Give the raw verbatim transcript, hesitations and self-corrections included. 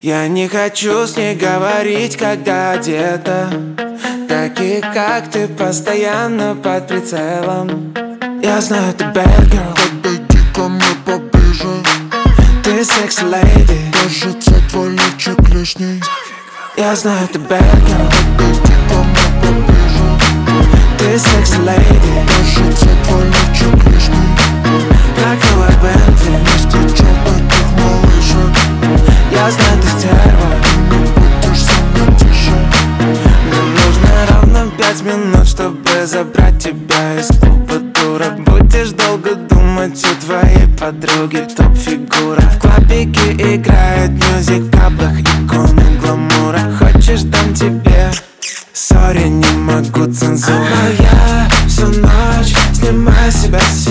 Я не хочу с ней говорить, когда одета. Такие, как ты, постоянно под прицелом. Я знаю, ты bad girl. Подойди ко мне поближе. Ты sexy lady. Кажется, твой личик лишний. Я знаю, ты bad girl. Подойди ко мне поближе. Ты sexy lady. Кажется, твой личик лишний. Как новая Бентли. Не встречал таких малышек. Я знаю, ты стерва. Ты не будешь со мной тише. Мне нужно ровно пять минут, чтобы забрать тебя из клуба, дура. Будешь долго думать, у твоей подруги топ-фигура. В клабике играет мюзик, в каблах иконы гламура. Хочешь, дам тебе? Сори, не могу, цензура. А я всю ночь снимаю с себя